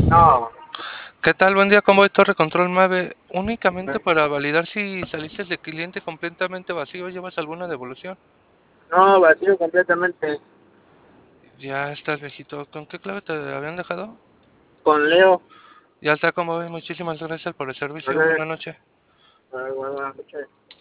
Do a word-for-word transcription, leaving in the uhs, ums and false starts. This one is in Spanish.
No, ¿Qué tal? Buen día, ¿cómo voy? Torre Control nueve. me- Únicamente para validar si saliste de cliente completamente vacío, ¿llevas alguna devolución? no, vacío completamente. Ya está el viejito. ¿Con qué clave te habían dejado? Con Leo, Ya está, como ves. Muchísimas gracias por el no servicio. sé, Buenas noches. ah, bueno, buenas noches.